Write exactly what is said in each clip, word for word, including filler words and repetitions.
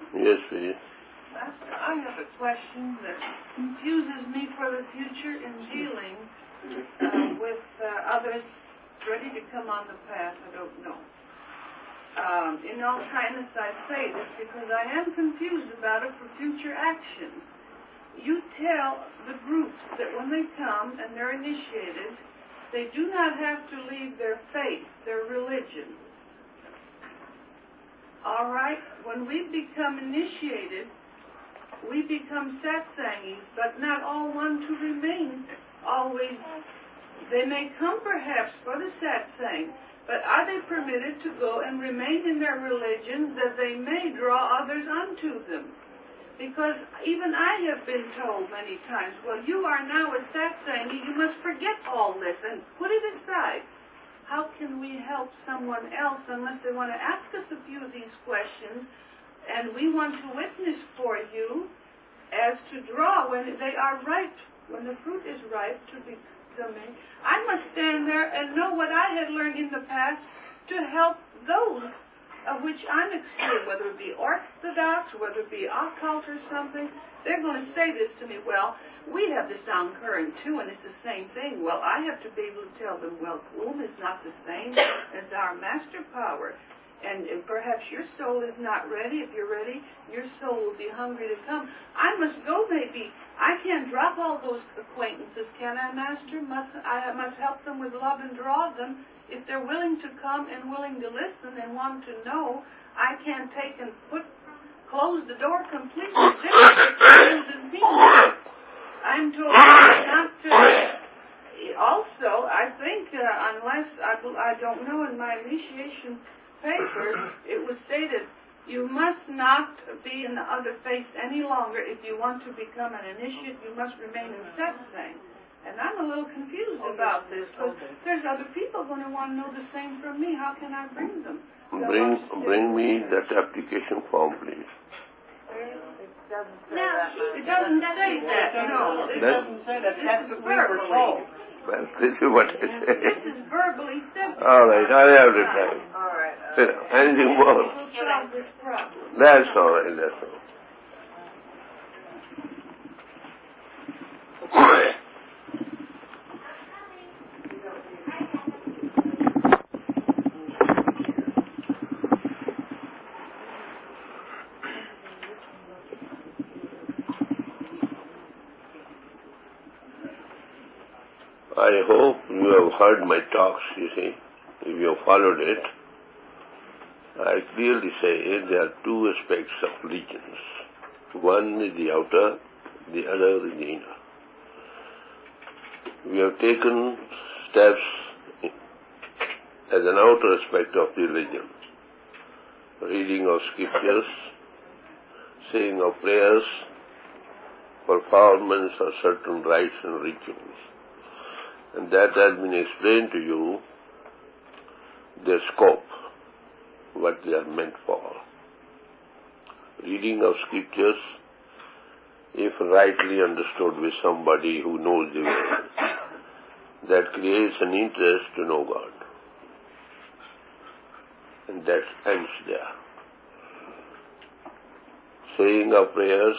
Yes, please. Master, I have a question that confuses me for the future in dealing uh, with uh, others ready to come on the path. I don't know. Um, in all kindness, I say this because I am confused about it for future action. You tell the groups that when they come and they're initiated, they do not have to leave their faith, their religion. All right? When we become initiated, we become satsangis, but not all want to remain always. They may come perhaps for the satsang, but are they permitted to go and remain in their religions that they may draw others unto them? Because even I have been told many times, well, you are now a satsangi, you must forget all this and put it aside. How can we help someone else unless they want to ask us a few of these questions, and we want to witness for you as to draw when they are ripe, when the fruit is ripe to be coming. I must stand there and know what I had learned in the past to help those of which I'm excluded, whether it be Orthodox, whether it be occult or something. They're going to say this to me, well, we have the sound current too, and it's the same thing. Well, I have to be able to tell them, well, womb is not the same as our master power. And, and perhaps your soul is not ready. If you're ready, your soul will be hungry to come. I must go, maybe. I can't drop all those acquaintances, can I, Master? Must I must help them with love and draw them. If they're willing to come and willing to listen and want to know, I can't take and put close the door completely. I'm told not to. Also, I think uh, unless I, I don't know in my initiation papers, it was stated you must not be in the other faith any longer. If you want to become an initiate, you must remain in satsang. And I'm a little confused about this because there's other people going to want to know the same from me. How can I bring them? Bring, bring me that application form, please. No, it doesn't say that. No, it doesn't say that. That's what we were told. Well, this is what I say. This is verbally said. All right, I have the time. All right. You know, anything more? Solve this problem. That's all right, that's all. I hope you have heard my talks, you see, if you have followed it. I clearly say there are two aspects of religions. One is the outer, the other is the inner. We have taken steps as an outer aspect of the religion. Reading of scriptures, saying of prayers, performance of certain rites and rituals. And that has been explained to you, their scope, what they are meant for. Reading of scriptures, if rightly understood with somebody who knows the way, that creates an interest to know God. And that ends there. Saying of prayers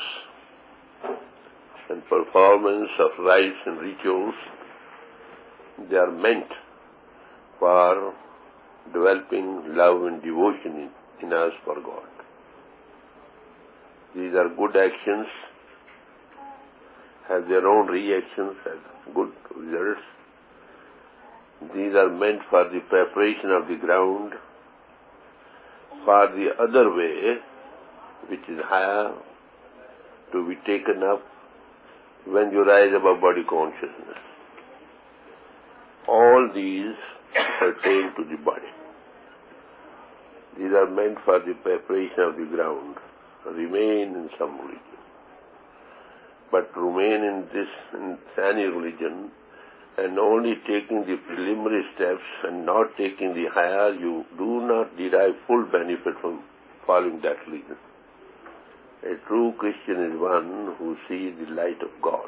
and performance of rites and rituals, they are meant for developing love and devotion in, in us for God. These are good actions, have their own reactions, have good results. These are meant for the preparation of the ground for the other way, which is higher, to be taken up when you rise above body consciousness. All these pertain to the body. These are meant for the preparation of the ground. Remain in some religion. But remain in this, in any religion, and only taking the preliminary steps and not taking the higher, you do not derive full benefit from following that religion. A true Christian is one who sees the light of God.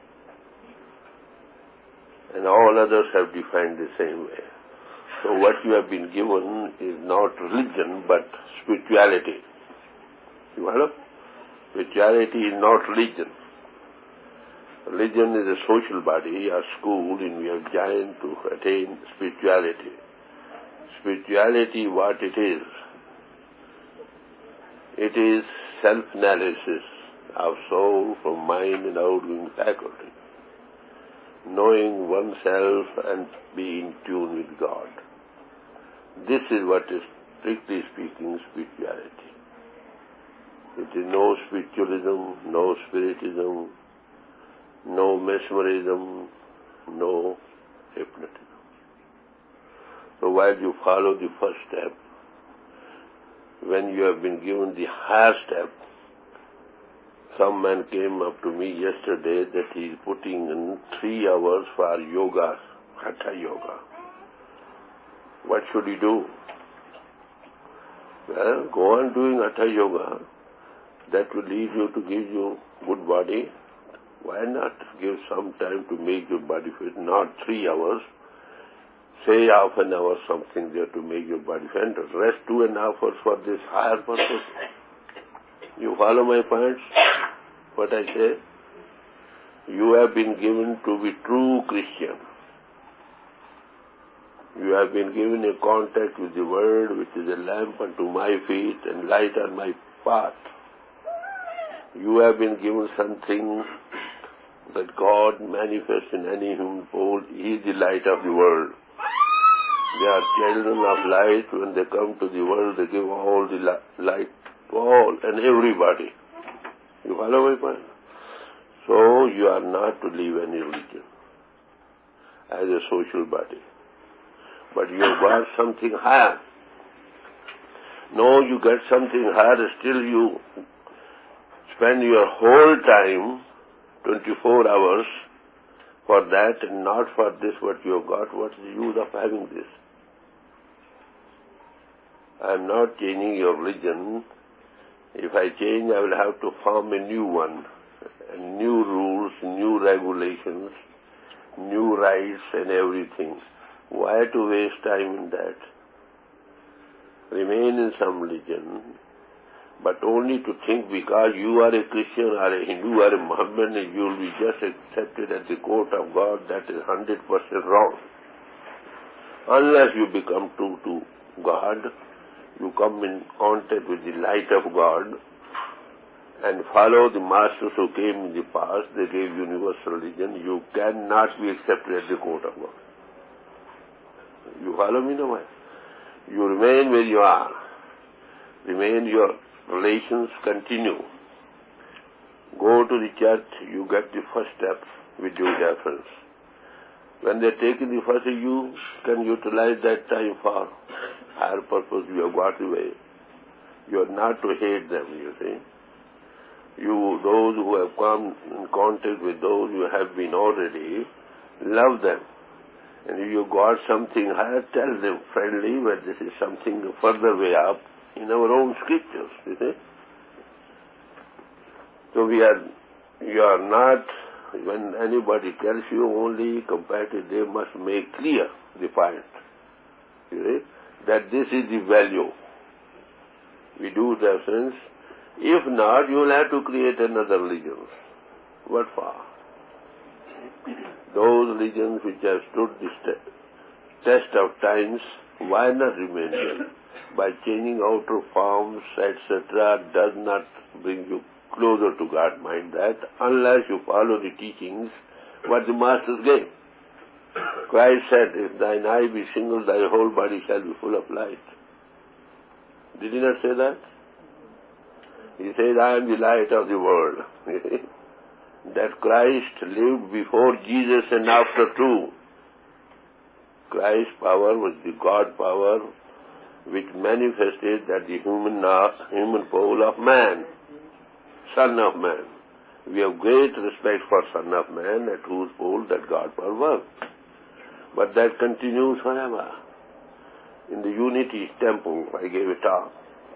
And all others have defined the same way. So what you have been given is not religion, but spirituality. You follow? Spirituality is not religion. Religion is a social body, a school in which we have joined to attain spirituality. Spirituality, what it is? It is self-analysis of soul from mind and outgoing faculty. Knowing oneself and being in tune with God. This is what is, strictly speaking, spirituality. It is no spiritualism, no spiritism, no mesmerism, no hypnotism. So while you follow the first step, when you have been given the higher step, some man came up to me yesterday that he is putting in three hours for yoga, Hatha yoga. What should he do? Well, go on doing Hatha yoga. That will lead you to give you good body. Why not give some time to make your body fit? Not three hours. Say half an hour something there to make your body fit. Rest two and a half hours for this higher purpose. You follow my points? What I say? You have been given to be true Christian. You have been given a contact with the Word, which is a lamp unto my feet and light on my path. You have been given something that God manifests in any human soul. He is the light of the world. They are children of light. When they come to the world, they give all the light to all and everybody. You follow my point? So you are not to leave any religion as a social body. But you have got something higher. No, you get something higher, still you spend your whole time, twenty-four hours, for that and not for this what you have got. What is the use of having this? I am not changing your religion. If I change, I will have to form a new one, and new rules, new regulations, new rights and everything. Why to waste time in that? Remain in some religion, but only to think because you are a Christian or a Hindu or a Mohammedan, you will be just accepted at the court of God. That is one hundred percent wrong. Unless you become true to God, you come in contact with the light of God and follow the masters who came in the past, they gave universal religion, you cannot be accepted at the court of God. You follow me now? You remain where you are. Remain, your relations continue. Go to the church, you get the first step with due deference. When they take in the first, you can utilize that time for higher purpose. You have got away. You are not to hate them, you see. You, those who have come in contact with those you have been already, love them. And if you got something higher, tell them friendly, but this is something further way up in our own scriptures, you see. So we are, you are not, when anybody tells you only comparative, they must make clear the point, you see, that this is the value. We do reference. If not, you will have to create another religion. What for? Those religions which have stood the st- test of times, why not remain there? By changing outer forms, et cetera, does not bring you closer to God. Mind that, unless you follow the teachings what the masters gave. Christ said, if thine eye be single, thy whole body shall be full of light. Did he not say that? He said, I am the light of the world. That Christ lived before Jesus and after too. Christ's power was the God power which manifested that the human, human pole of man, Son of Man. We have great respect for Son of Man, at whose pole that God power works. But that continues forever. In the Unity Temple, I gave a talk.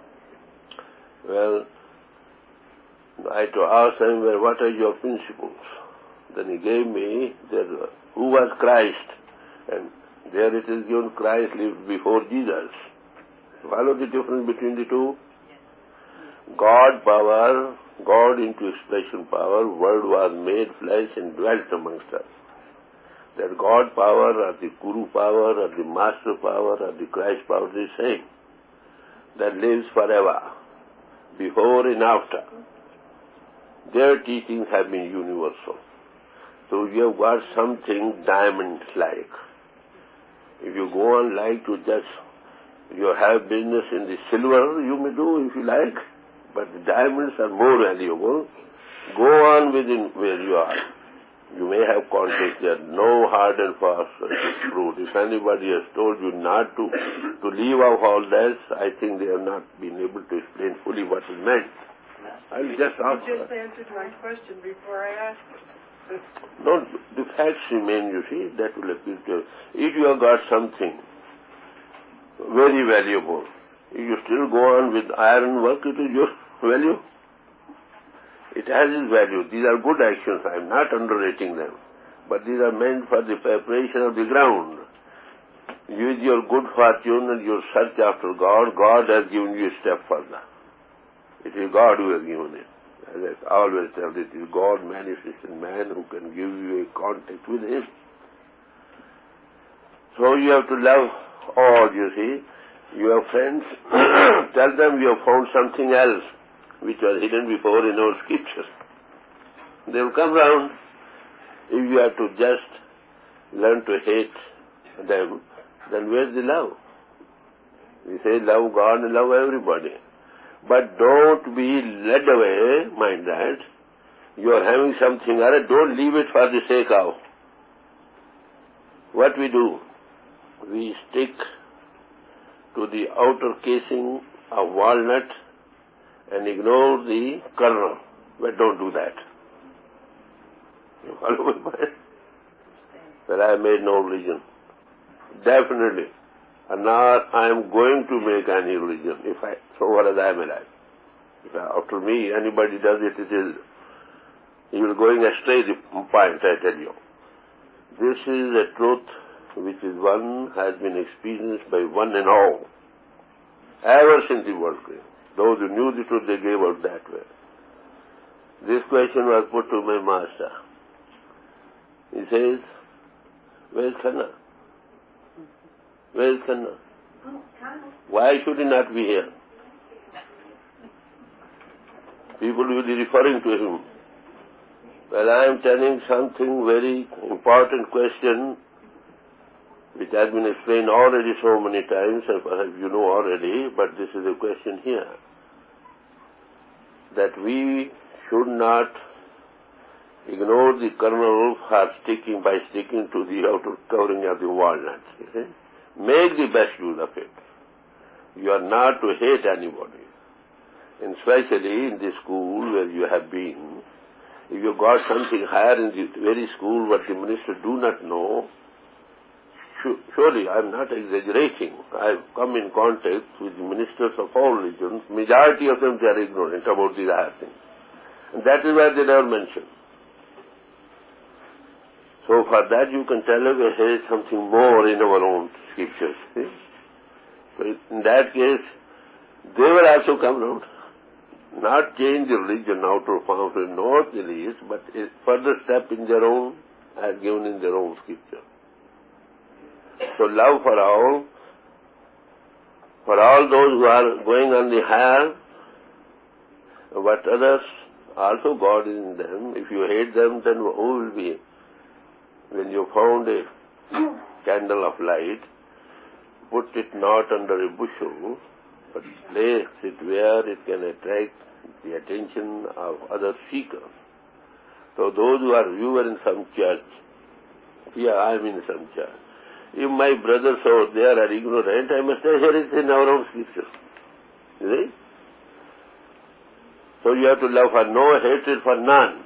Well, I had to ask him, well, what are your principles? Then he gave me, that, who was Christ? And there it is given, Christ lived before Jesus. Follow the difference between the two? God power, God into expression power, Word was made flesh and dwelt amongst us. That God power or the Guru power or the Master power or the Christ power is the same. That lives forever, before and after. Their teachings have been universal. So you have got something diamond-like. If you go on like to just, you have business in the silver, you may do if you like, but the diamonds are more valuable. Go on within where you are. You may have contact there, no hard and fast truth. If anybody has told you not to, to leave off all this, I think they have not been able to explain fully what is meant. I'll just ask. You just answered my question before I asked it. No, the facts remain, you see, that will appeal to you. If you have got something very valuable, if you still go on with iron work, it is your value. It has its value. These are good actions. I am not underrating them. But these are meant for the preparation of the ground. With your good fortune and your search after God, God has given you a step further. It is God who has given it. As I always tell, it is God manifested in man who can give you a contact with Him. So you have to love all, you see. Your friends, tell them you have found something else which was hidden before in our scriptures. They will come round. If you have to just learn to hate them, then where's the love? We say love God and love everybody. But don't be led away, mind that. You are having something other, don't leave it for the sake of. What we do? We stick to the outer casing of walnut and ignore the kernel. But don't do that. You follow my point? Well, I made no religion. Definitely. And now I am going to make any religion, if I, so far as I am alive. If I, after me anybody does it, it is, he will going astray the point, I tell you. This is a truth which is one, has been experienced by one and all. Ever since the world came. Those who knew the truth, they gave out that way. This question was put to my master. He says, where is Khanna? Where is Khanna? Why should he not be here? People will be referring to him. Well, I am telling something very important question which has been explained already so many times, and perhaps you know already, but this is a question here. That we should not ignore the kernel for sticking by sticking to the outer covering of the walnuts. You see? Make the best use of it. You are not to hate anybody. And especially in the school where you have been, if you got something higher in the very school what the minister do not know, surely I am not exaggerating. I have come in contact with the ministers of all religions. Majority of them, they are ignorant about these higher things. And that is why they never mention. So for that you can tell us there is something more in our own scriptures. See? So in that case, they will also come round. Not change the religion out of form to north and east, but a further step in their own, as given in their own scripture. So love for all, for all those who are going on the higher, but others, also God is in them. If you hate them, then who will be? When you found a candle of light, put it not under a bushel, but place it where it can attract the attention of other seekers. So those who are, you were in some church, yeah, I am in some church. If my brothers out there are ignorant, I must say, here is in our own scripture. You see? So you have to love for no, hatred for none.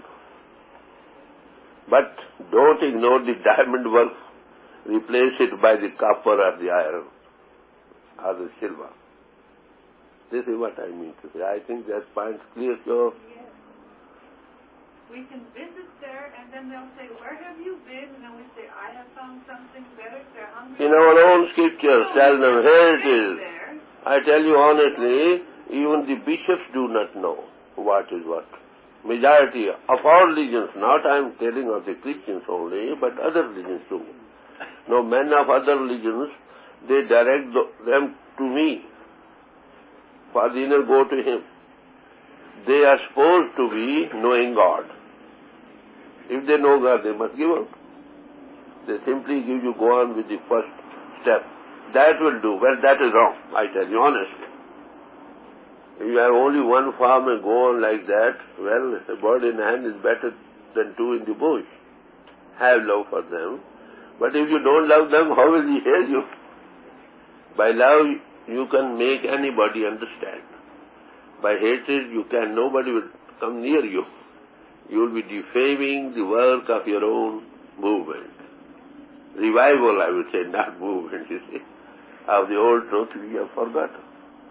But don't ignore the diamond work. Replace it by the copper or the iron or the silver. This is what I mean to say. I think that point's clear, so... Yes. We can visit there, and then they'll say, where have you been? And then we say, I have found something better. They're hungry. In our own scriptures, tell them, here it is. I tell you honestly, Even the bishops do not know what is what. Majority of all religions, not I am telling of the Christians only, but other religions too. No, men of other religions, they direct them to me. For the inner go to him. They are supposed to be knowing God. If they know God, they must give up. They simply give you, go on with the first step. That will do. Well, that is wrong, I tell you honestly. If you have only one farm and go on like that, well, a bird in hand is better than two in the bush. Have love for them. But if you don't love them, how will he hear you? By love, you can make anybody understand. By hatred, you can, nobody will come near you. You will be defaming the work of your own movement. Revival, I would say, not movement, you see. Of the old truth we have forgotten.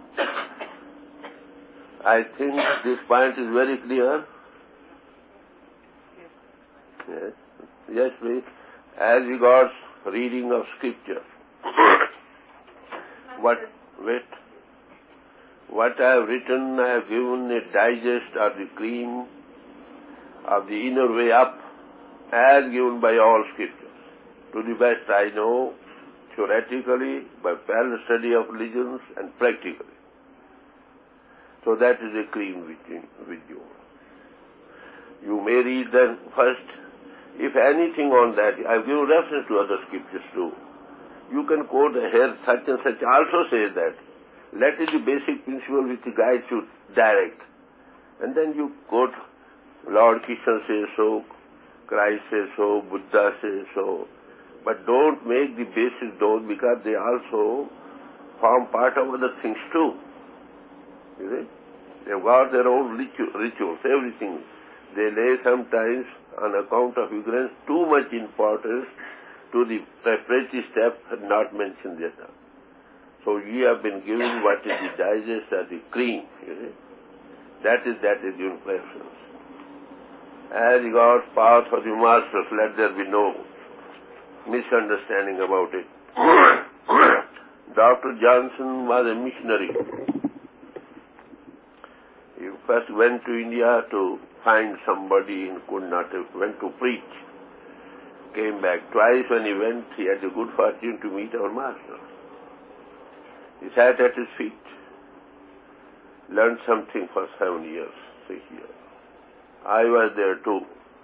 I think this point is very clear. Yes, yes, please. As regards reading of scripture. What, wait. What I have written, I have given a digest or the cream of the inner way up as given by all scriptures. To the best I know, theoretically, by parallel study of religions and practically. So that is a cream with you. With you. You may read then first. If anything on that, I have given reference to other scriptures too. You can quote here, such and such also says that. Let it be basic principle which guides you direct. And then you quote, Lord Krishna says so, Christ says so, Buddha says so. But don't make the basis those because they also form part of other things too. You see? They've got their own ritu- rituals, everything. They lay sometimes, on account of ignorance, too much importance to the preparatory step and not mention the other. So ye have been given what is the digest or the cream, you see. That is, that is given preference. As regards path of the masters, let there be no misunderstanding about it. Doctor Johnson was a missionary. He first went to India to find somebody and could not, went to preach. Came back twice. When he went, he had the good fortune to meet our master. He sat at his feet, learned something for seven years, six years. I was there too.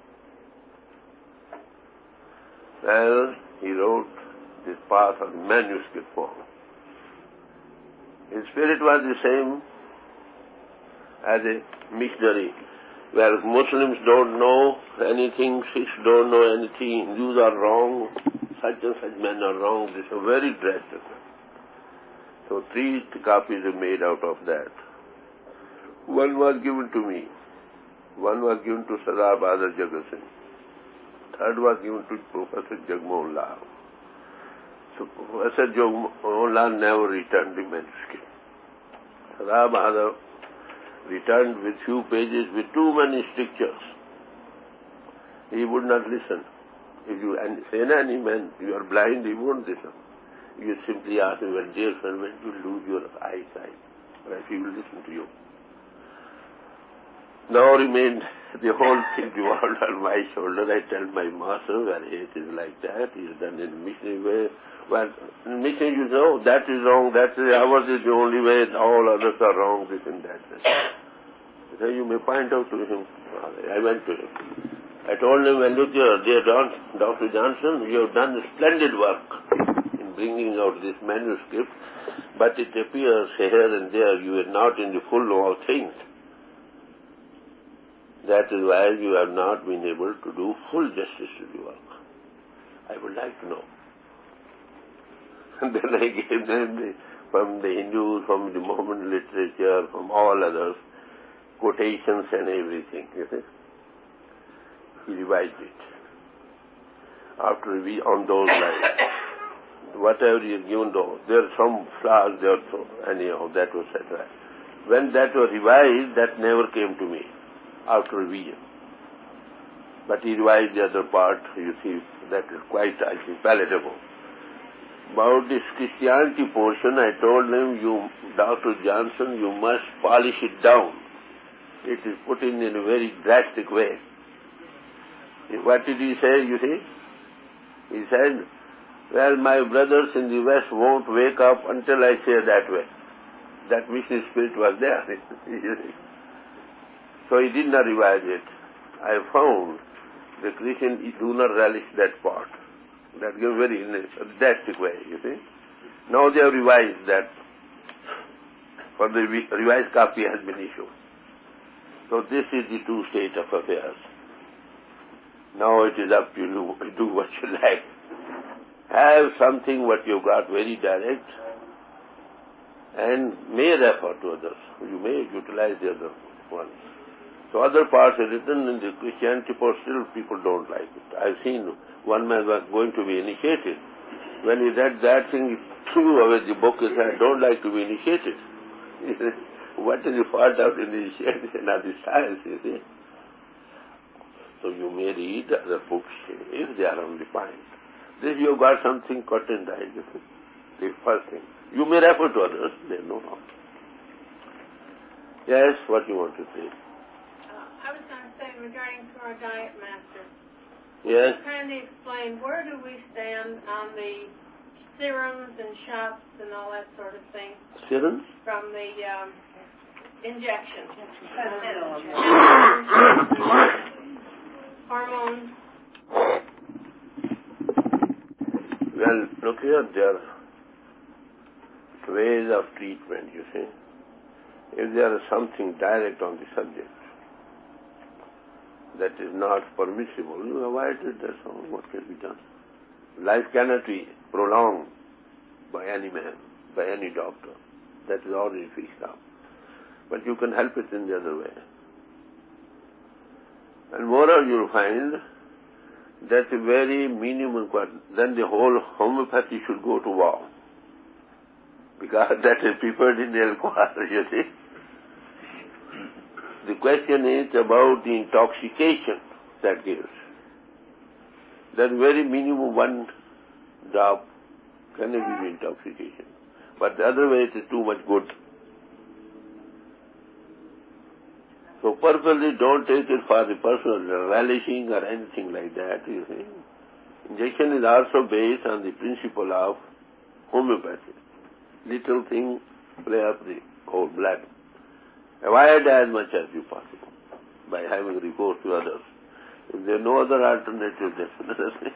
Well, he wrote this path on manuscript form. His spirit was the same as a missionary. Well, Muslims don't know anything, Sikhs don't know anything, Hindus are wrong, such and such men are wrong. This is very drastic. So three copies are made out of that. One was given to me. One was given to Sardar Bahadur Jagat Singh. Third was given to Professor Jagmohan Lal. So Professor Jagmohan Lal never returned the manuscript. Sardar Bahadur returned with few pages with too many strictures. He would not listen. If you say any man, you are blind, he won't listen. You simply ask him, well, dear friend, when you lose your eyesight, right, he will listen to you. Now remained the whole thing revolved on my shoulder. I tell my master, well, it is like that, he is done in a missionary way. Well, in missionary, you know, that is wrong, that is, ours is the only way, all others are wrong, this and that. So you may point out to him. I went to him. I told him, well, look here, dear Doctor Johnson, you have done a splendid work in bringing out this manuscript, but it appears here and there you are not in the full know of things. That is why you have not been able to do full justice to the work. I would like to know. And then I gave them the, from the Hindus, from the Mohammedan literature, from all others, quotations and everything. You see? He revised it. After we on those lines, whatever he has given, though, there are some flaws there, so anyhow, that was set right. When that was revised, that never came to me after revision. But he revised the other part, you see, that is quite, I think, palatable. About this Christianity portion, I told him, you, Doctor Johnson, you must polish it down. It is put in in a very drastic way. What did he say, you see? He said, well, my brothers in the West won't wake up until I say that way. That missionary spirit was there. So he did not revise it. I found the Christians do not relish that part. That gives very in a drastic way, you see. Now they have revised that. For the revised copy has been issued. So this is the true state of affairs. Now it is up to you to do what you like. Have something what you got very direct and may refer to others. You may utilize the other one. So other parts are written in the Christianity part, still people don't like it. I've seen one man was going to be initiated. When he read that thing, he threw away the book and said, I don't like to be initiated. He said, what is the fault of initiation of the science, you see? So you may read other books if they are undefined. This you got something cut and dyed, you see. The first thing. You may refer to others, they know how. Yes, what you want to say? I was going to say, regarding to our diet master, yes. Kind of explain, where do we stand on the serums and shots and all that sort of thing? Serums? From the um, injection. Hormones. Well, look here, there are ways of treatment, you see. If there is something direct on the subject that is not permissible, you avoid it, that's all what can be done. Life cannot be prolonged by any man, by any doctor. That is already fixed up. But you can help it in the other way. And moreover, you'll find that's a very minimum question. Then the whole homeopathy should go to war. Because that is prepared in alcohol, you see. The question is about the intoxication that gives. That very minimum one drop can give you intoxication. But the other way it is too much good. So purposely don't take it for the personal relishing or anything like that, you see. Injection is also based on the principle of homeopathy. Little thing play up the whole blood. Avoid as much as you possible by having recourse to others. If there are no other alternative, that's another thing.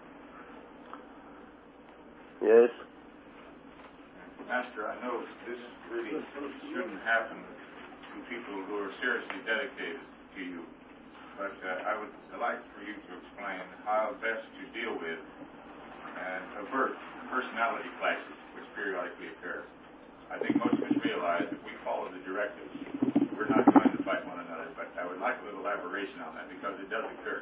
Yes? Master, I know this really shouldn't happen to people who are seriously dedicated to you, but uh, I would like for you to explain how best to deal with and avert personality clashes which periodically occur. I think most of us realize that we follow the directives. We're not going to fight one another, but I would like a little elaboration on that because it does occur.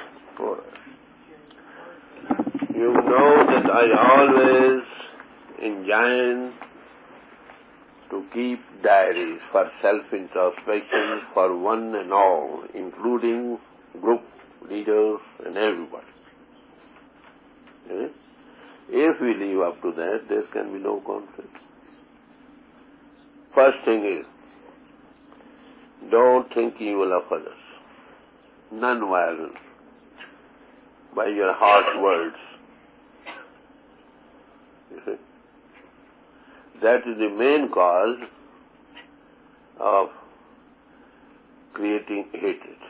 You know that I always enjoin to keep diaries for self-introspection for one and all, including group leaders and everybody. Yes? If we live up to that, there can be no conflict. First thing is, don't think evil of others. Non-violence by your harsh words. You see? That is the main cause of creating hatred.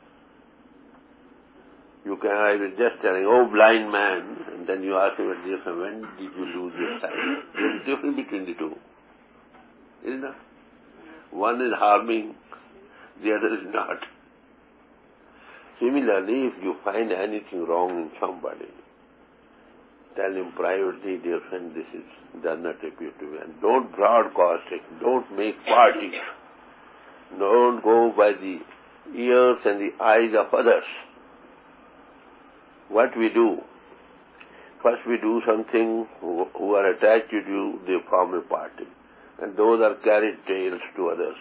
You can, I was just telling, oh, blind man, and then you ask him, when did you lose your sight? There is a difference between the two. Isn't it? One is harming, the other is not. Similarly, if you find anything wrong in somebody, tell him privately, dear friend, this is, does not appear to me. And don't broadcast it. Don't make parties. Don't go by the ears and the eyes of others. What we do, first we do something, who, who are attached to you, they form a party. And those are carried tales to others.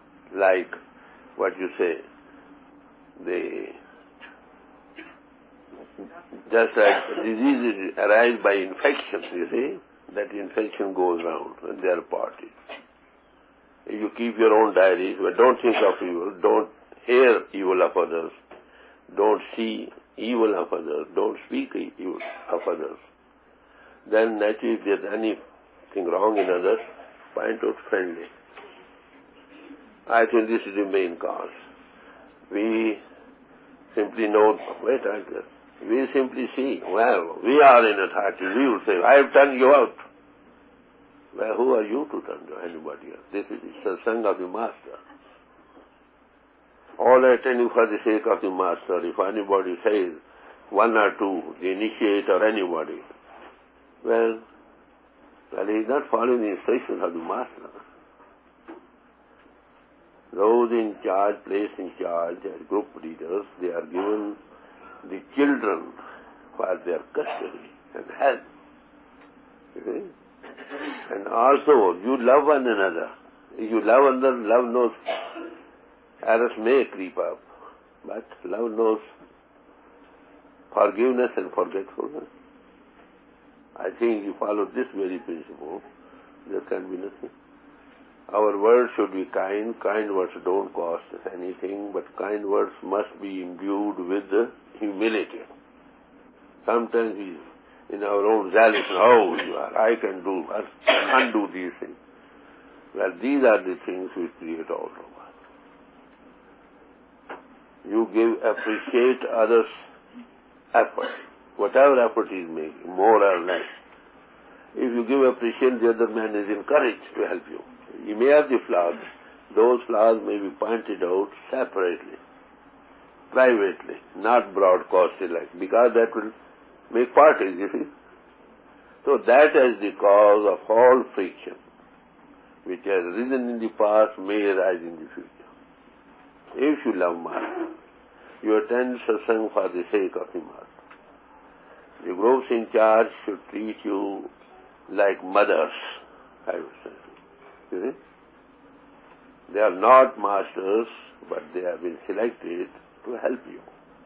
Like what you say, they Just like diseases arise by infection, you see, that infection goes round and there are parties. If you keep your own diaries, but don't think of evil, don't hear evil of others, don't see evil of others, don't speak evil of others, then naturally if there's anything wrong in others, point out friendly. I think this is the main cause. We simply know, wait, I guess, we simply see, well, we are in authority, we will say, I have turned you out. Well, who are you to turn to anybody else? This is the satsang of the master. All I tell you for the sake of the master, if anybody says, one or two, the initiate or anybody, well, well, he is not following the instructions of the master. Those in charge, placed in charge as group leaders, they are given the children for their custody and help. You see? And also, you love one another. If you love another, love knows errors may creep up, but love knows forgiveness and forgetfulness. I think you follow this very principle, there can be nothing. Our words should be kind. Kind words don't cost us anything, but kind words must be imbued with humility. Sometimes we, in our own zealous, oh, you are, I can do, I can undo these things. Well, these are the things which create all trouble. You give, appreciate others' effort, whatever effort he is making, more or less. If you give appreciation, the other man is encouraged to help you. He may have the flaws. Those flaws may be pointed out separately, privately, not broadcasted like, because that will make parties, you see. So that is the cause of all friction, which has risen in the past, may arise in the future. If you love Master, you attend satsang for the sake of the Master. The groups in charge should treat you like mothers, I would say. You see? They are not masters, but they have been selected to help you.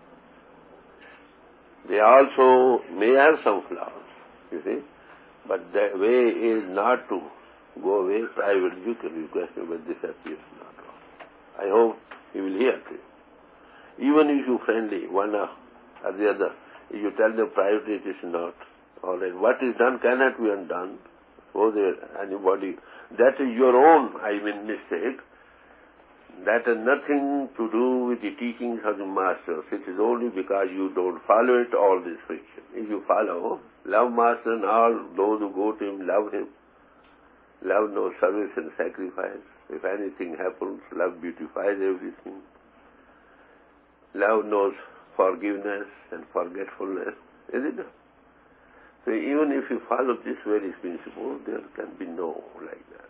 They also may have some flaws, you see, but the way is not to go away privately. You can request me, but this appears not wrong. I hope he will hear to you. Even if you friendly, one or the other, if you tell them privately it is not, all right, what is done cannot be undone. Suppose there anybody, that is your own, I mean, mistake. That has nothing to do with the teachings of the Masters. It is only because you don't follow it, all this friction. If you follow, love Master and all those who go to him, love him. Love knows service and sacrifice. If anything happens, love beautifies everything. Love knows forgiveness and forgetfulness, isn't it? So even if you follow this very principle, there can be no like that.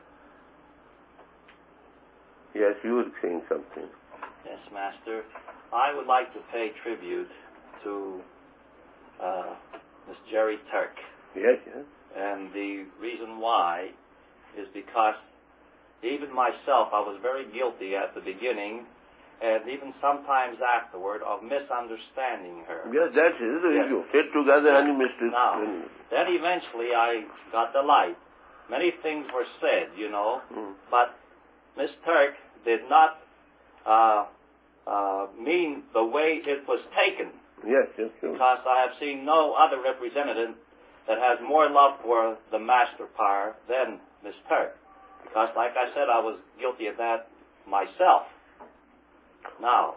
Yes, you were saying something. Yes, Master. I would like to pay tribute to uh, Miss Jerry Turk. Yes, yes. And the reason why is because even myself, I was very guilty at the beginning, and even sometimes afterward, of misunderstanding her. Yes, that is the Yes. issue. Fit together any mistake. Now, then eventually I got the light. Many things were said, you know, Mm. but Miss Turk did not uh, uh, mean the way it was taken, Yes, yes, sure. because I have seen no other representative that has more love for the Master Power than Miss Turk. Because, like I said, I was guilty of that myself. Now,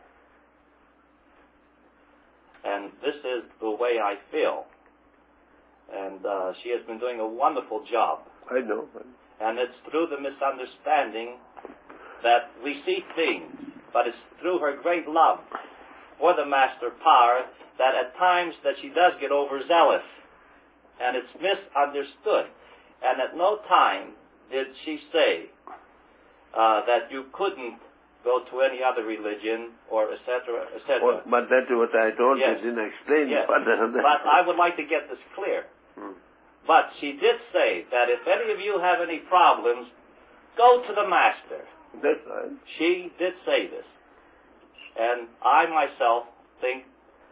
and this is the way I feel. And uh, she has been doing a wonderful job. I know. And it's through the misunderstanding that we see things, but it's through her great love for the Master Power that at times that she does get overzealous, and it's misunderstood. And at no time did she say uh, that you couldn't go to any other religion or et cetera, et cetera. Well, but that's what I told Yes. you. Didn't explain Yes. further. But I would like to get this clear. Hmm. But she did say that if any of you have any problems, go to the Master. That's right. She did say this. And I myself think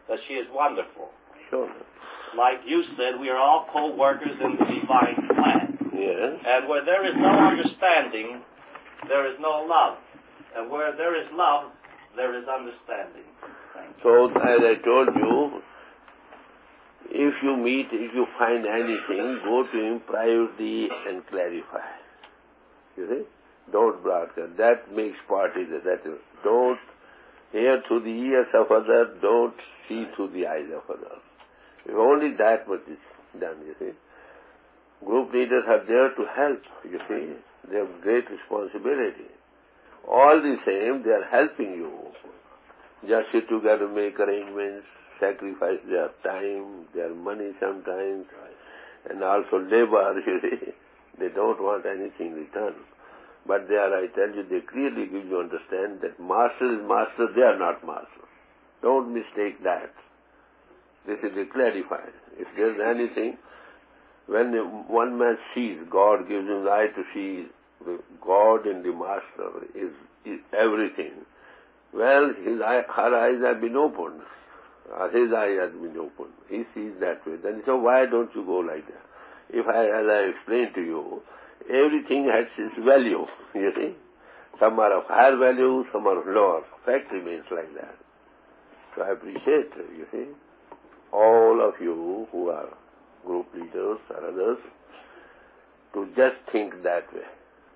that she is wonderful. Sure. Like you said, we are all co-workers in the divine plan. Yes. And where there is no understanding, there is no love. And where there is love, there is understanding. So, as I told you, if you meet, if you find anything, go to him privately and clarify. You see? Don't broadcast. That makes party. That don't hear through the ears of others, don't see through the eyes of others. If only that much is done, you see. Group leaders are there to help, you see. They have great responsibility. All the same, they are helping you. Just sit together, make arrangements, sacrifice their time, their money sometimes, and also labor, you see. They don't want anything in return. But they are, I tell you, they clearly give you understand that master is master, they are not masters. Don't mistake that. This is clarified. If there is anything, when one man sees, God gives him the eye to see the God and the master is, is everything. Well, his eye, her eyes have been opened. His eye has been opened. He sees that way. Then he says, why don't you go like that? If I, as I explained to you, everything has its value, you see. Some are of higher value, some are of lower. Fact remains like that. So I appreciate, you see, all of you who are group leaders or others to just think that way.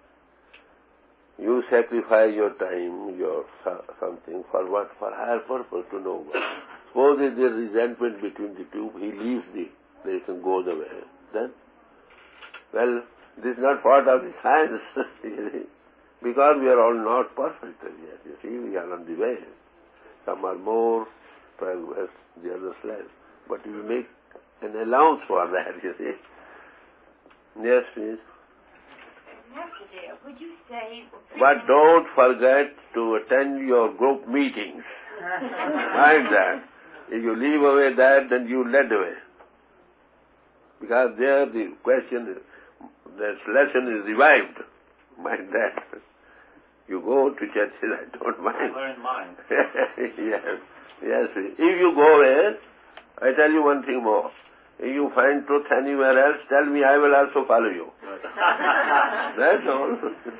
You sacrifice your time, your something, for what? For higher purpose, to know God. Suppose there is resentment between the two, he leaves the place and goes away. Then, well, this is not part of the science, because we are all not perfect yet. You see, we are on the way. Some are more progress, the others less. But we make an allowance for that, you see. Yes, please. Master dear, would you say... But don't forget to attend your group meetings. Mind that. If you leave away that, then you led away. Because there the question, this lesson is revived. Mind that. You go to churches, I don't mind. I learned mine. Yes. Yes. If you go away, I tell you one thing more. If you find truth anywhere else, tell me, I will also follow you. That's all.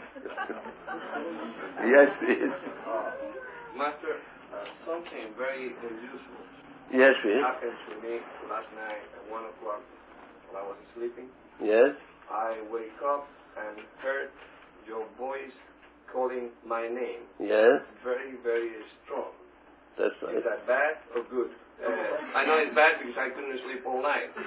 Yes, please. Uh, Master, uh, something very unusual Yes, please. happened to me last night at one o'clock while I was sleeping. Yes. I wake up and heard your voice calling my name. Yes. Very, very strong. That's right. Is that bad or good? Uh, I know it's bad because I couldn't sleep all night. I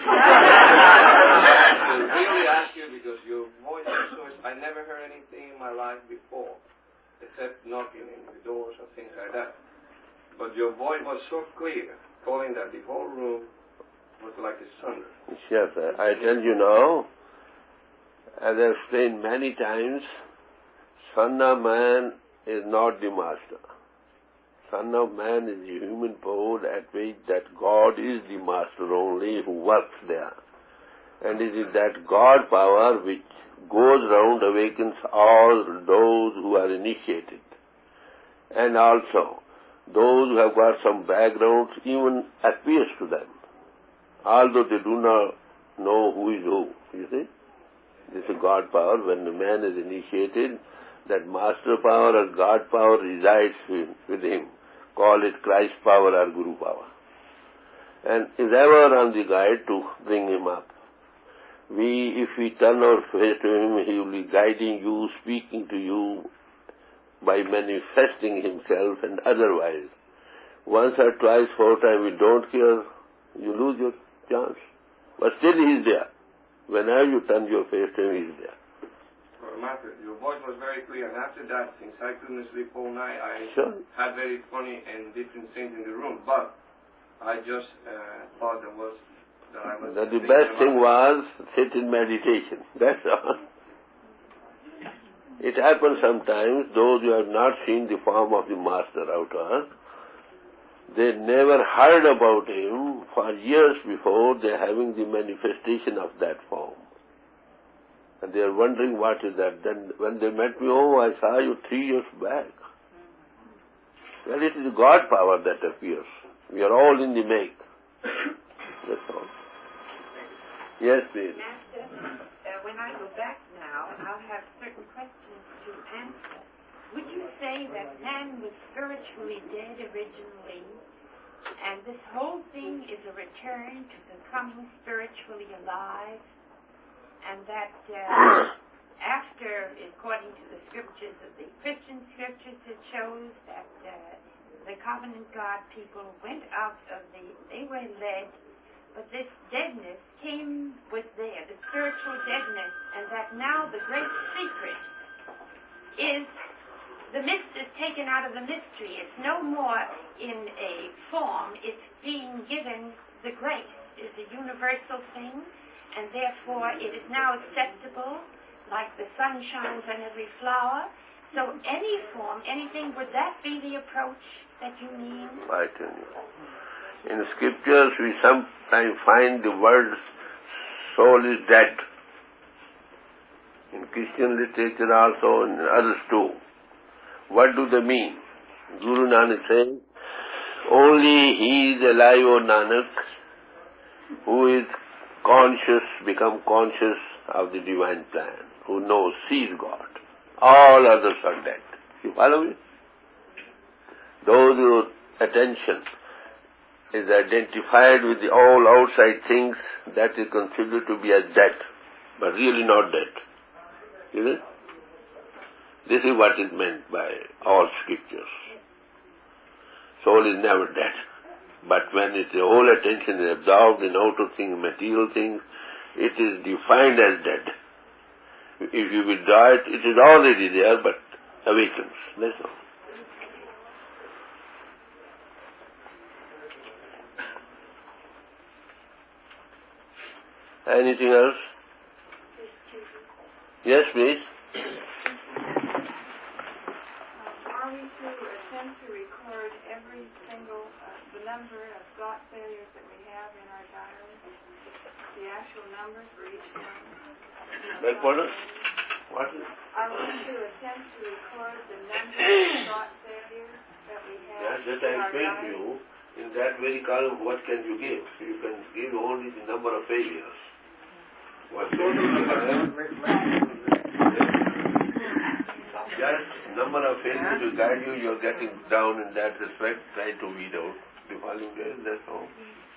really ask you because your voice is so... I never heard anything in my life before, except knocking in the doors or things like that. But your voice was so clear, calling that the whole room was like a thunder. Yes, sir. I tell you now, as I've explained many times, Son of Man is not the master. Son of Man is the human power at which that God is the master only who works there. And it is that God power which goes round, awakens all those who are initiated. And also, those who have got some backgrounds even appears to them, although they do not know who is who. You see? This is God power. When the man is initiated, that master power or God power resides with him. Call it Christ power or Guru power. And is ever on the guide to bring him up. We, if we turn our face to him, he will be guiding you, speaking to you by manifesting himself and otherwise. Once or twice, four times, we don't hear, you lose your chance. But still he is there. Whenever you turn your face to him, he is there. Master, your voice was very clear, and after that, since I couldn't sleep all night, I Sure. had very funny and different things in the room. But I just uh, thought there was that I was. That the thinking best about thing it. was sit in meditation. That's all. It happens sometimes, those who have not seen the form of the master outer, they never heard about him for years before they are having the manifestation of that form. And they are wondering what is that. Then when they met me, oh, I saw you three years back. Well, it is God power that appears. We are all in the make. That's all. Yes, please. Master, uh, when I go back now, I'll have certain questions to answer. Would you say that man was spiritually dead originally, and this whole thing is a return to becoming spiritually alive, and that uh, after, according to the scriptures of the Christian scriptures, it shows that uh, the covenant God people went out of the, they were led, but this deadness came, was there, the spiritual deadness, and that now the great secret is the mist is taken out of the mystery. It's no more in a form. It's being given. The grace is a universal thing, and therefore it is now acceptable, like the sun shines on every flower. So any form, anything, would that be the approach that you mean? I tell you. In the scriptures, we sometimes find the word soul is dead. In Christian literature also, and others too. What do they mean? Guru Nanak says, only he is alive, O Nanak, who is conscious, become conscious of the divine plan, who knows, sees God. All others are dead. You follow me? Those whose attention is identified with the all outside things, that is considered to be as dead, but really not dead. Is it? This is what is meant by all scriptures. Soul is never dead. But when its whole attention is absorbed in outer things, material things, it is defined as dead. If you withdraw it, it is already there, but awakens. That's all. Anything else? Yes, please. Are we to attempt to record every single, uh, the number of thought failures that we have in our diary? The actual number for each one? Beg pardon? What? Are we to attempt to record the number of thought failures that we have Yes, that in I our explained to diary? you. In that very column, what can you give? You can give only the number of failures. What can you give? Just number of failures to guide you, you're getting down in that respect, try to weed out the following days, that's all.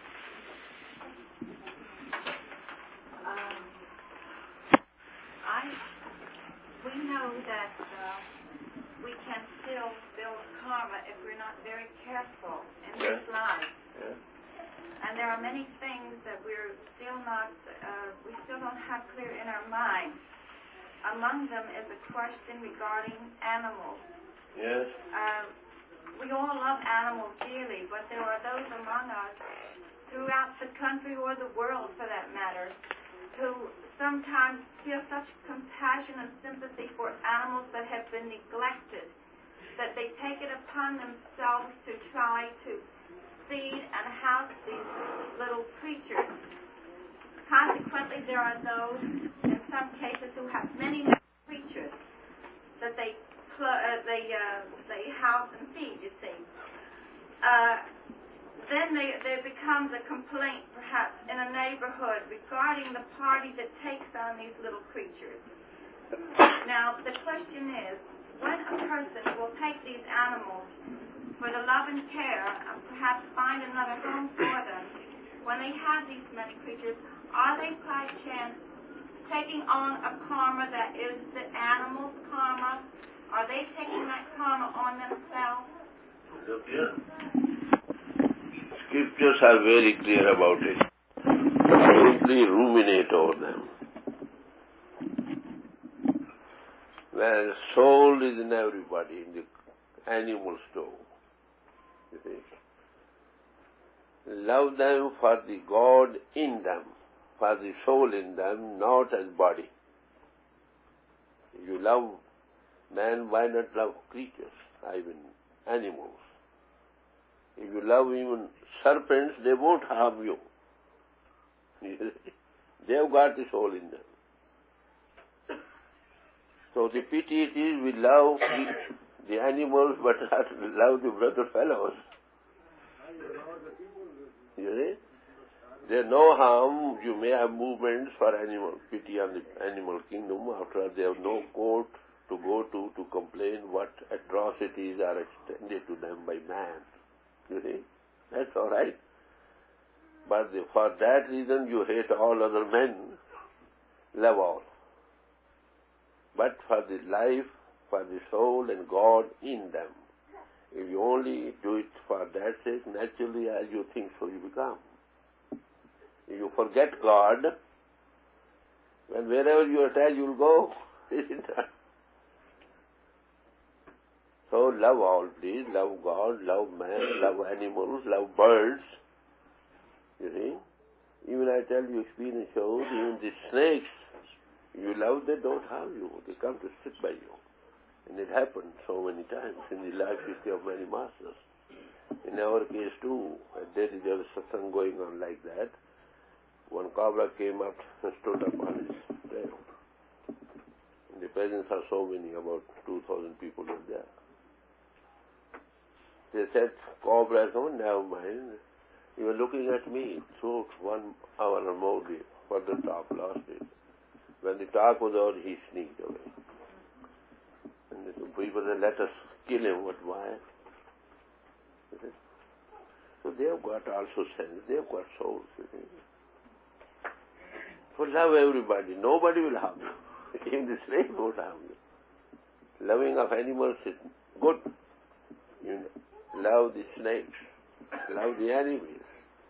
Um, I, we know that uh, we can still build karma if we're not very careful in Yeah. this life. Yeah. And there are many things that we're still not, uh, we still don't have clear in our mind. Among them is a question regarding animals. Yes. Um, we all love animals dearly, but there are those among us throughout the country or the world, for that matter, who sometimes feel such compassion and sympathy for animals that have been neglected, that they take it upon themselves to try to feed and house these little creatures. Consequently, there are those, in some cases, who have many creatures that they cl- uh, they uh, they house and feed. You see, uh, then they, there becomes a complaint, perhaps, in a neighborhood regarding the party that takes on these little creatures. Now, the question is, when a person will take these animals for the love and care, and perhaps find another home for them, when they have these many creatures, are they by chance taking on a karma that is the animal's karma? Are they taking that karma on themselves? Yeah. Scriptures are very clear about it. Simply ruminate over them. Well, soul is in everybody, in the animals too. You see. Love them for the God in them, for the soul in them, not as body. If you love man, why not love creatures, I mean animals? If you love even serpents, they won't harm you. They've got the soul in them. So the pity it is we love the animals but not love the brother fellows. You see? There's no harm. You may have movements for animal pity on the animal kingdom. After all, they have no court to go to to complain what atrocities are extended to them by man. You see? That's all right. But the, for that reason you hate all other men, love all. But for the life, for the soul and God in them, if you only do it for that sake, naturally as you think so you become. If you forget God, when wherever you attach you will go, isn't it? So love all, please. Love God, love man, love animals, love birds. You see? Even I tell you, experience shows, even the snakes, you love, they don't harm you. They come to sit by you. And it happened so many times in the life history of many masters. In our case too, there is a satsang going on like that. One cobra came up and stood up on his tail. In the presence of so many, about two thousand people were there. They said, cobra, oh, never mind. You were looking at me through one hour or more for the talk last day. When the talk was over, he sneaked away. And the people said, let us kill him. But why? So they have got also sense. They have got souls. So love everybody. Nobody will harm you. Even the snake won't harm you. Loving of animals is good. You love the snakes. Love the animals.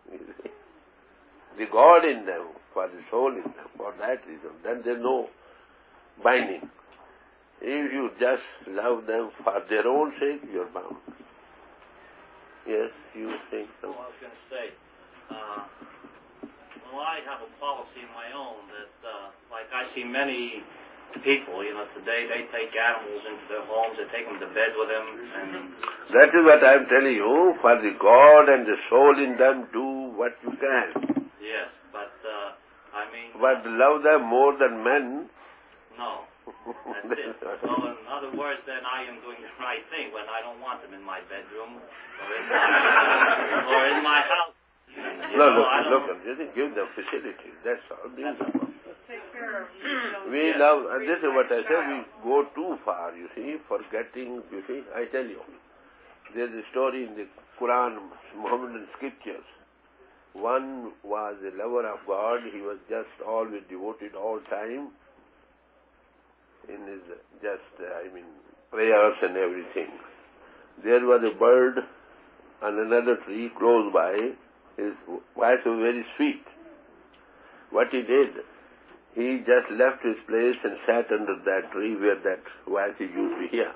The God in them, for the soul in them, for that reason. Then there's no binding. If you just love them for their own sake, you're bound. Yes, you think so? Well, I was going to say, uh, well, I have a policy of my own that, uh, like I see many people, you know, today they take animals into their homes, they take them to bed with them, and... That is what I'm telling you. For the God and the soul in them, do what you can. Yes, but, uh, I mean... But love them more than men. No. That's it. So in other words, then I am doing the right thing when I don't want them in my bedroom or in my, or in my house. You No, know, look, I look, don't, just give them facilities. That's all. Give That's them. Take care of you. We Yeah. love, and this is what I said, we go too far, you see, forgetting, you see. I tell you, there's a story in the Quran, Muhammadan scriptures. One was a lover of God. He was just always devoted all time in his just, uh, I mean, prayers and everything. There was a bird on another tree close by. His wife was very sweet. What he did, he just left his place and sat under that tree where that wife used to hear.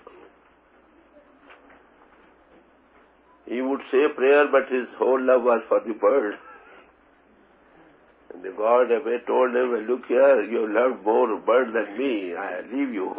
He would say prayer, but his whole love was for the bird. And the God away told him, well, look here, you love more bird than me. I leave you.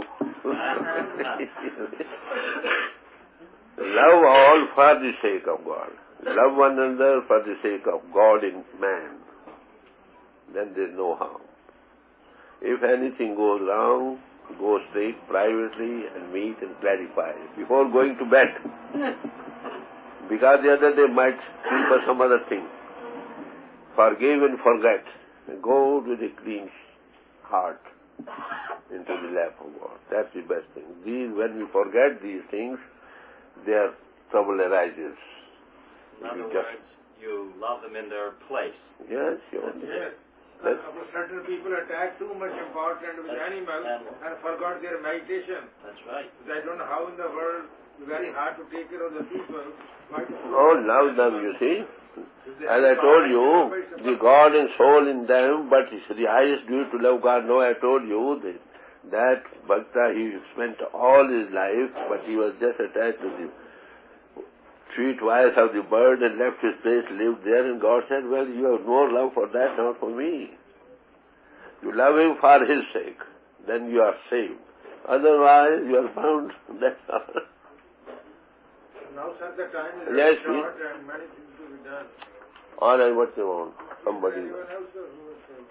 Love all for the sake of God. Love one another for the sake of God in man. Then there is no harm. If anything goes wrong, go straight privately and meet and clarify before going to bed. Because the other day might think for some other thing. Forgive and forget. Go with a clean heart into the lap of God. That's the best thing. These, when we forget these things, their trouble arises. in other words, you love them in their place. Yes, sure. Yes. That's, Certain people attach too much importance with That's- animals and- and forgot their meditation. That's right. I don't know how in the world it's very hard to take care of the people. Why do oh, love them, you see. As I told you, the God and soul in them, but it's the highest duty to love God. No, I told you that, that Bhakta, he spent all his life, but he was just attached to the sweet voice of the bird and left his place, lived there, and God said, well, you have more love for that, not for me. You love him for his sake, then you are saved. Otherwise, you are bound. That's all. now, sir, the time is Yes, very short and many things to be done. All right, what you want? Somebody. Anyone else, sir, who will say?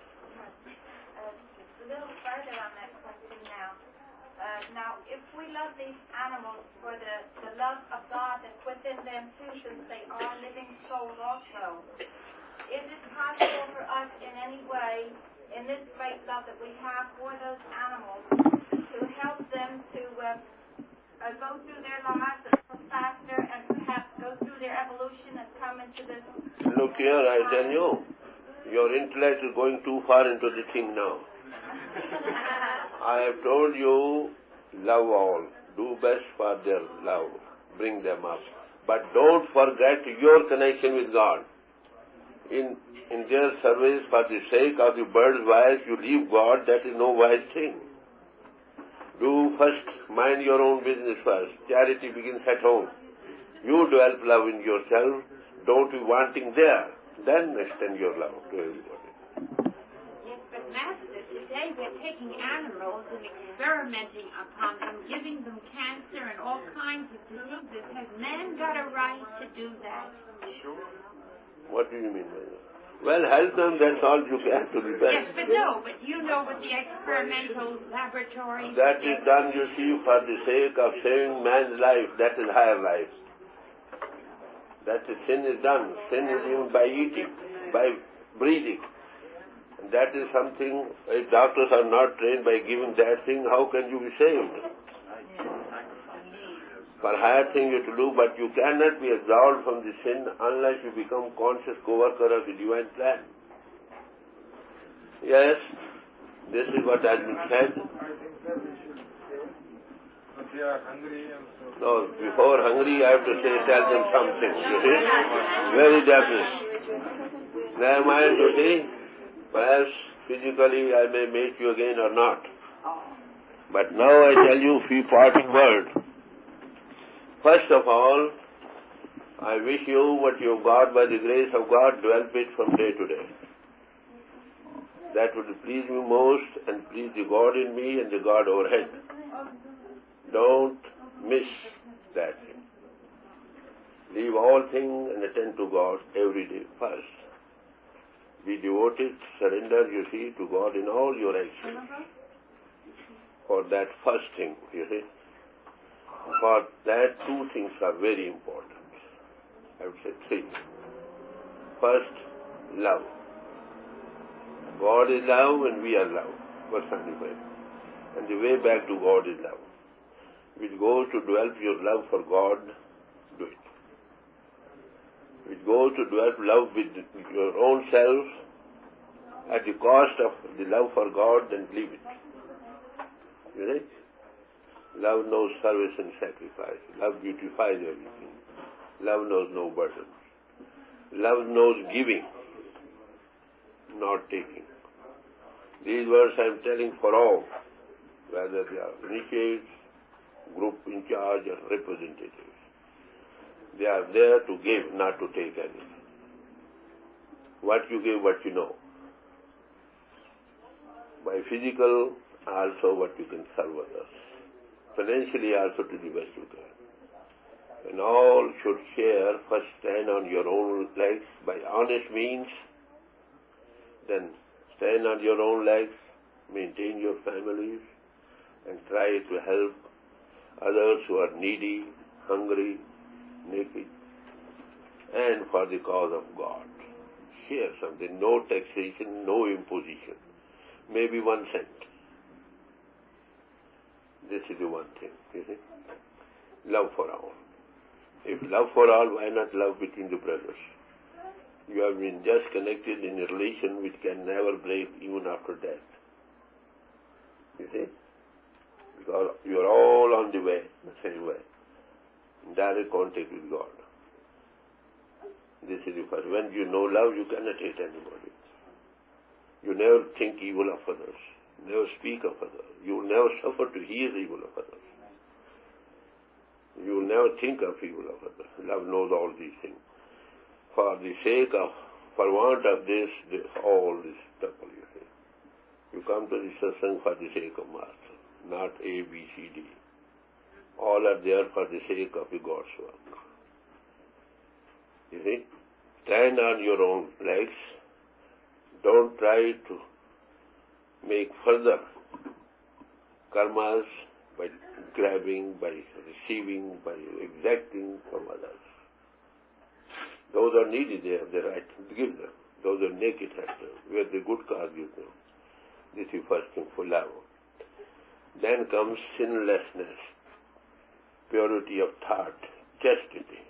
A little further on that question now. Uh, now, if we love these animals for the, the love of God that's within their them too, since they are living souls also. Is it possible for us in any way, in this great love that we have for those animals, to help them to uh, uh, go through their lives a little faster and perhaps go through their evolution and come into this? Look here, I tell you, your intellect is going too far into the thing now. I have told you, love all. Do best for their love. Bring them up. But don't forget your connection with God. In in their service, for the sake of the bird's wise, you leave God. That is no wise thing. Do first mind your own business first. Charity begins at home. You develop love in yourself. Don't be wanting there. Then extend your love to everybody. Yes, but Master, today we're taking animals and experimenting upon them, giving them cancer and all kinds of diseases. Has man got a right to do that? Sure. What do you mean by that? Well, help them, that's all you can to the best. Yes, but no, but you know with the experimental laboratories... That is done, you see, for the sake of saving man's life. That is higher life. That is, sin is done. Sin is even by eating, by breathing. And that is something, if doctors are not trained by giving that thing, how can you be saved? For higher thing you to do, but you cannot be absolved from the sin unless you become conscious co-worker of the divine plan. Yes, this is what has been said. I think that we should say, but they are hungry and so... No, before hungry, I have to say, tell them something, you see. Very definite. Never mind, you see. Perhaps physically I may meet you again or not. But now I tell you a few parting words. First of all, I wish you what you have got by the grace of God, develop it from day to day. That would please me most and please the God in me and the God overhead. Don't miss that thing. Leave all things and attend to God every day first. Be devoted, surrender, you see, to God in all your actions. For that first thing, you see. For that, two things are very important. I would say three. First, love. God is love and we are love, personified. And the way back to God is love. Which goes to develop your love for God, do it. Which goes to develop love with your own self at the cost of the love for God, then leave it. You see? Love knows service and sacrifice. Love beautifies everything. Love knows no burden. Love knows giving, not taking. These words I am telling for all, whether they are initiates, group in charge, or representatives. They are there to give, not to take anything. What you give, what you know. By physical, also what you can serve others. Financially also to the best you can. And all should share, first stand on your own legs by honest means, then stand on your own legs, maintain your families, and try to help others who are needy, hungry, naked, and for the cause of God. Share something, no taxation, no imposition, maybe one cent. This is the one thing, you see. Love for all. If love for all, why not love between the brothers? You have been just connected in a relation which can never break even after death. You see? Because you are all on the way, the same way. In direct contact with God. This is the first. When you know love, you cannot hate anybody. You never think evil of others. Never speak of others. You will never suffer to hear evil of others. You will never think of evil of others. Love knows all these things. For the sake of, for want of this, this all this trouble, you see. You come to the satsang for the sake of Master, not A, B, C, D. All are there for the sake of the God's work. You see? Stand on your own legs. Don't try to make further karmas by grabbing, by receiving, by exacting from others. those are needy, they have the right to give them. Those are naked, have them. Where the good cause, give them. This is first thing for love. Then comes sinlessness, purity of thought, chastity.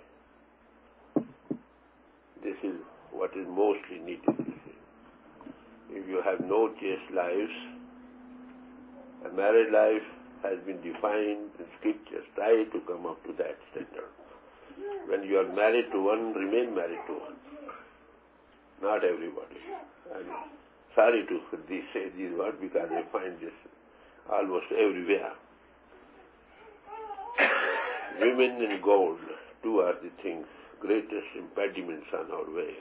This is what is mostly needed. If you have no chaste lives, a married life has been defined in scriptures. Try to come up to that standard. When you are married to one, remain married to one. Not everybody. I'm sorry to say these words because I find this almost everywhere. Women in gold, two are the things, greatest impediments on our way.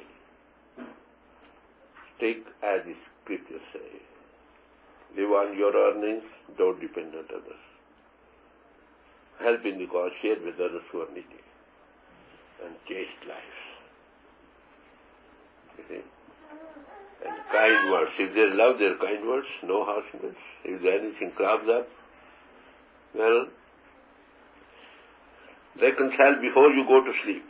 Stick as the scriptures say. Live on your earnings, don't depend on others. Help in the cause, share with others who are needy. And chaste lives. You see? And kind words. If there's love, there are kind words, no harshness. If there anything crops up, well, reconcile before you go to sleep.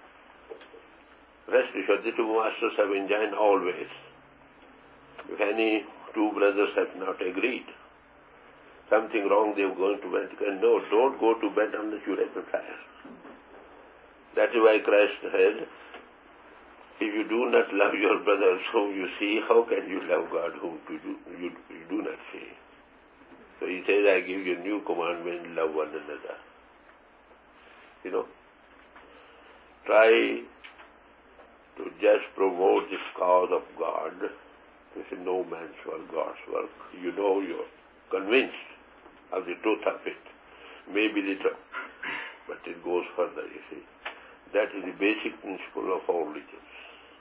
Rest assured, the two masters have enjoined always. If any two brothers have not agreed, something wrong, they are going to bed. No, don't go to bed unless you reconcile. That is why Christ said, if you do not love your brothers whom you see, how can you love God whom you do, you, you do not see? So he says, I give you a new commandment, love one another. You know, try to just promote this cause of God. This is no man's work, God's work. You know, you're convinced of the truth of it. Maybe little, but it goes further, you see. That is the basic principle of all religions.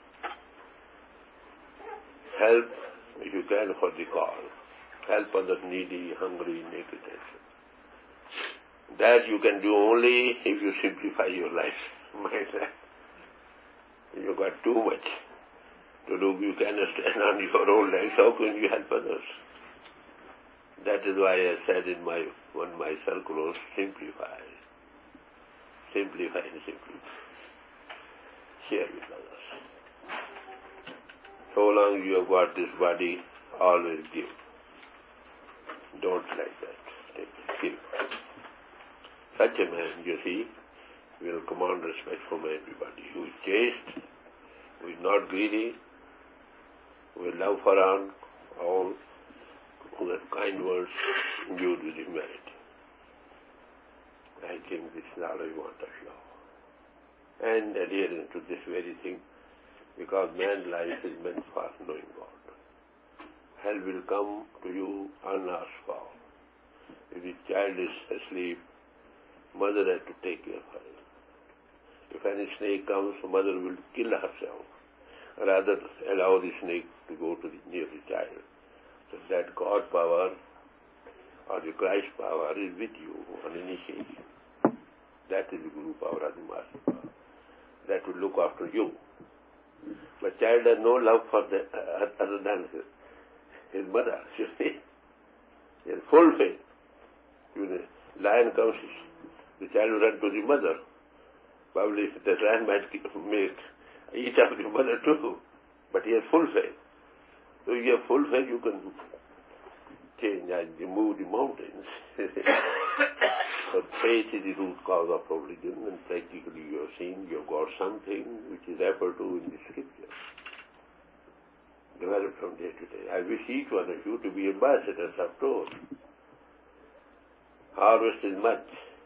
Help, if you can, for the cause. Help others needy, hungry, naked, et cetera. That you can do only if you simplify your life. My life. You got too much to do. You cannot stand on your own legs. How can you help others? That is why I said in my one my circular, simplify. Simplify and simplify. Share with others. So long you have got this body, always give. Don't like that. Take it. Give. Such a man, you see, will command respect from everybody. Who is chaste, who is not greedy, who will love for all, who has kind words, imbued with humanity. I think this is all I want of you. And adhering to this very thing, because man's life is meant for knowing God. Hell will come to you unasked for. If the child is asleep, mother has to take care of her. If any snake comes, mother will kill herself, rather allow the snake to go to the, near the child. So that God power or the Christ power is with you on initiation. That is the Guru power or the Master power. That will look after you. But child has no love for the, uh, other than his, his mother. You see, he has full faith. When the lion comes, the child will run to the mother. Probably the lion might make eat up the mother too. But he has full faith. So you have full faith, you can change and remove the mountains. But faith is the root cause of religion, and practically you have seen you have got something which is referred to in the scripture. Develop from day to day. I wish each one of you to be ambassadors of truth. Harvest is much.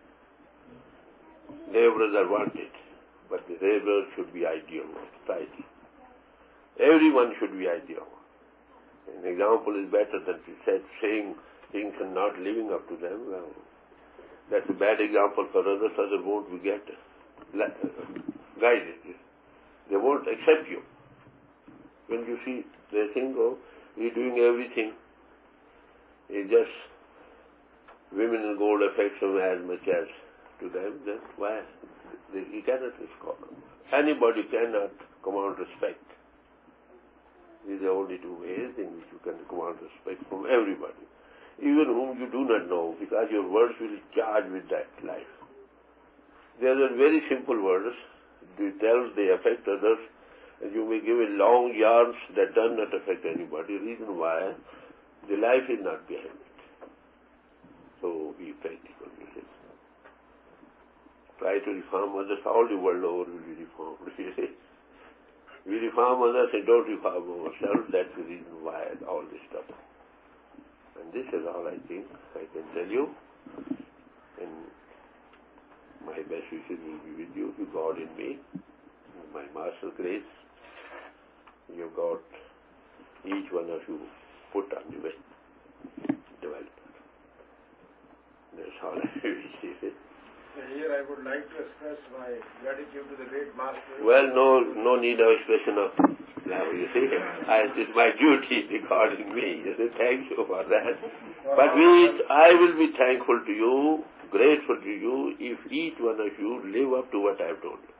Laborers are wanted, but the laborers should be ideal, right? Everyone should be ideal. An example is better than he said, saying things and not living up to them. Well, that's a bad example for others. Others won't be get guided. They won't accept you. When you see they think, oh, he's doing everything. It's just women in gold affects him as much as to them. Then why? They, he cannot respond. Anybody cannot command respect. These are only two ways in which you can command respect from everybody, even whom you do not know, because your words will charge with that life. They are very simple words, details, they affect others. And you may give a long yarns that does not affect anybody. Reason why? The life is not behind it. So be practical, you see. Try to reform others. All the world over will be reformed, you see. We reform others and don't reform ourselves. That's the reason why all this stuff. And this is all I think I can tell you. And my best wishes will be with you, to God in me, my Master's grace. You got each one of you put on the way, development. That's all I wish you say. Here I would like to express my gratitude to the great Master. Well, no no need of expression of now, you see. I, it is my duty regarding me. You see, thank you for that. But we, I will be thankful to you, grateful to you, if each one of you live up to what I have told you.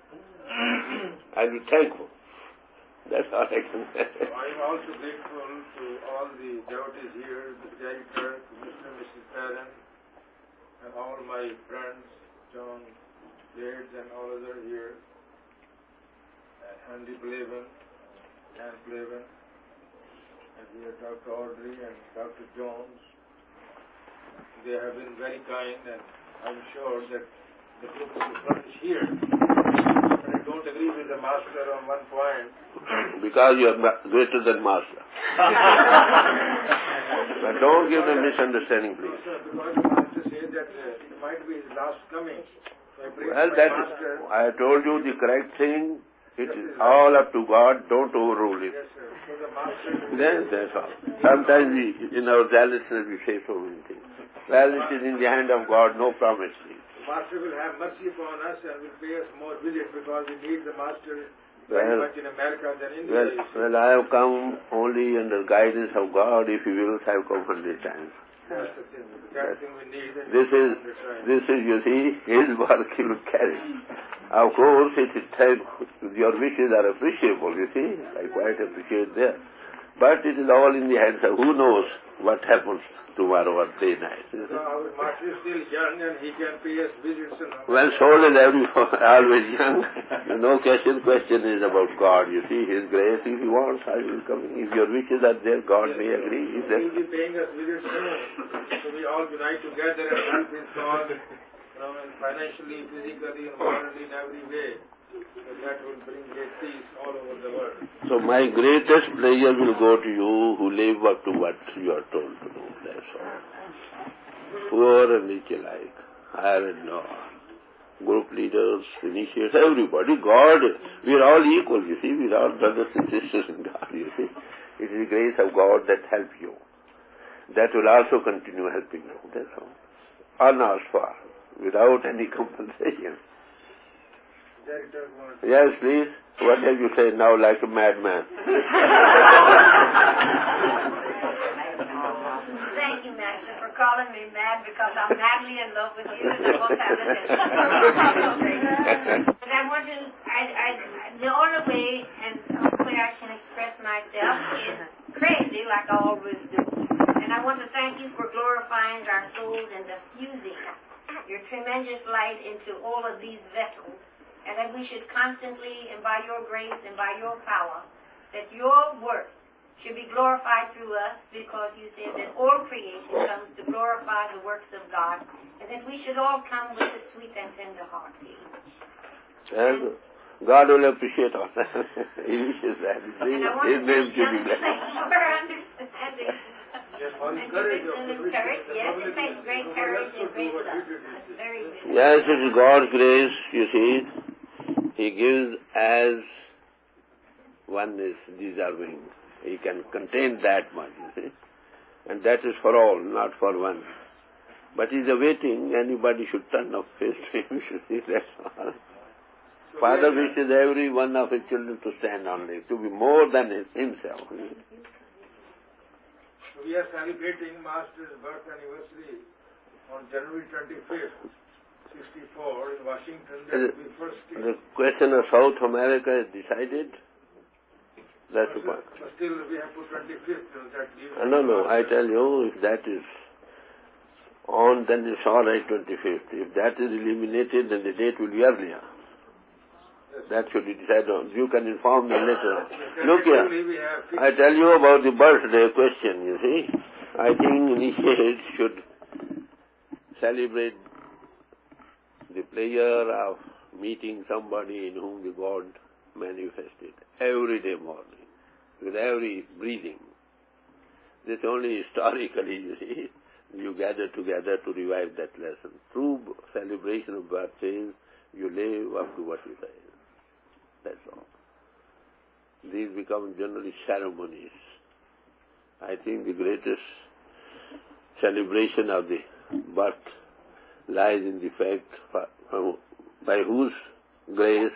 I will be thankful. That's all I can say. I am also grateful to all the devotees here, the director, Mister and Missus Parent, and all my friends, John Blades and all others here, and Andy Plavin, Ann Plavin, and here Doctor Audrey and Doctor Jones. They have been very kind, and I'm sure that the group will flourish here. But I don't agree with the Master on one point. Because you are greater than Master. But don't give them misunderstanding, please. No, sir, because the Master says that uh, it might be his last coming. So I pray Well, to my that is, Master. I told you the correct thing. It is all up to God. Don't overrule it. Yes, sir. So the Master. Then that's all. Sometimes we, in our zealousness, we say so many things. Well, it is in the hand of God. No promise, please. The Master will have mercy upon us and will pay us more visits because we need the Master very Well, much in America than India. well, you see. well, I have come only under guidance of God. If He wills, I have come hundred times. That's the thing. That's the thing we need. and This we is, understand. this is, you see, His work He will carry. Of course, it is time, your wishes are appreciable, you see. I quite appreciate that. But it is all in the hands of who knows what happens tomorrow or day night. You So see. our Master is still young and he can pay us visits. And all. Well, soul is every, always young. No question, question is about God, you see. His grace, if He wants, I will come. If your wishes are there, God may agree. If He will be paying us visits soon. So we all unite together and help His cause, you know, and financially, physically, and morally, in every way. So that will bring great peace all over the world. So my greatest pleasure will go to you who live up to what you are told to do. That's all. Poor and rich alike, higher and lower, group leaders, initiates, everybody. God, we are all equal, you see. We are all brothers and sisters in God, you see. It is the grace of God that helps you. That will also continue helping you. That's all. Unasked for, without any compensation. Director, wants- Yes, please. What have you said now like a madman? Thank you, Master, for calling me mad because I'm madly in love with you and I won't have it. But I want to, I, I, the only way and hopefully I can express myself is crazy like I always do. And I want to thank you for glorifying our souls and diffusing your tremendous light into all of these vessels. And that we should constantly, and by your grace and by your power, that your work should be glorified through us, because you said that all creation comes to glorify the works of God, and that we should all come with a sweet and tender heart to each. And God will appreciate all that. He wishes that. And I want His to name thank should you be blessed. for understanding. Yes, on And courage to of listen the and courage. Yes, it public. takes great Nobody courage else and could do great what love. we did. That's very good. Yes, it is God's grace, you see. He gives as one is deserving. He can contain that much, you see. And that is for all, not for one. But he is awaiting anybody should turn up face to him, you see, that's all. Father wishes every one of his children to stand on it, to be more than his, himself. We are celebrating Master's birth anniversary on January twenty-fifth, sixty-four in Washington. That will be first day. The question of South America is decided. That's the point. But still we have put twenty-fifth. You know, that gives No, no, I tell you, if that is on, then it's all right, twenty-fifth. If that is eliminated, then the date will be earlier. That should be decided on. You can inform me later on. Look here, we have fixed- I tell you about the birthday question, you see. I think initiates should celebrate the pleasure of meeting somebody in whom the God manifested every day morning, with every breathing. This only historically, you see, you gather together to revive that lesson. Through celebration of birthdays, you live up to what you say. That's all. These become generally ceremonies. I think the greatest celebration of the birth lies in the fact for, by whose grace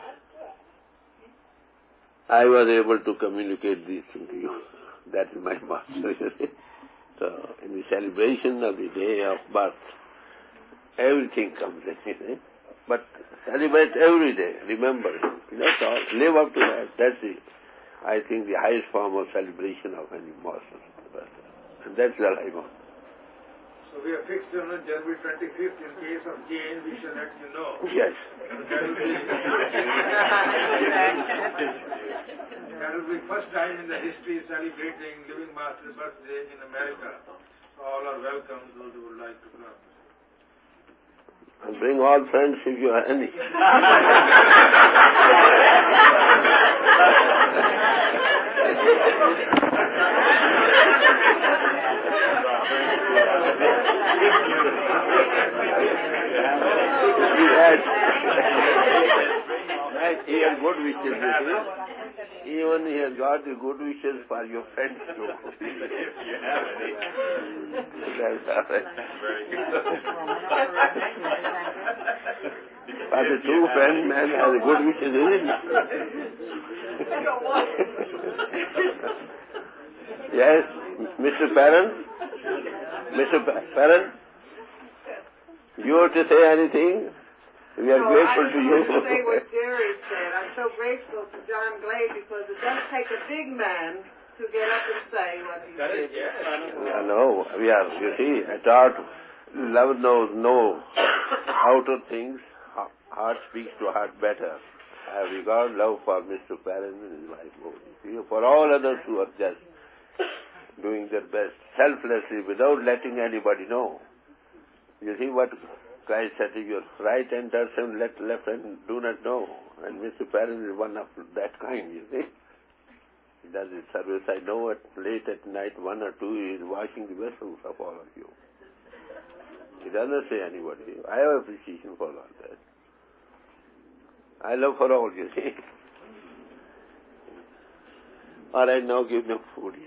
I was able to communicate these things to you. That is my master. So, in the celebration of the day of birth, everything comes in, you see. But celebrate every day, remember it. That's all. Live up to that. That's it. I think the highest form of celebration of any master. And that's the life of. So we are fixed on January twenty-fifth. In case of change, we shall let you know. Yes. That will be, that will be first time in the history celebrating Living Master's birthday in America. All are welcome, those who would like to come. And bring all friends if you have any. He has good wishes, you see. Even he has got the good wishes for your friends too. That's all right. For the true friend, man has good wishes, isn't it? Yes, Mister Parent? Mister Parent? You want to say anything? We are no, grateful I to you. I just say what Jerry said. I'm so grateful to John Glade because it does take a big man to get up and say what he did. I know. We are, you see, at heart, love knows no outer things. Heart speaks to heart better. I have regard love for Mister Parent and his wife both. You see, for all others who are just doing their best, selflessly, without letting anybody know. You see what Christ said, if your right hand does and let left hand do not know. And Mister Parent is one of that kind, you see. He does his service. I know at late at night, one or two, he is washing the vessels of all of you. He doesn't say anybody. I have appreciation for all that. I love for all, you see. All right, now give them food.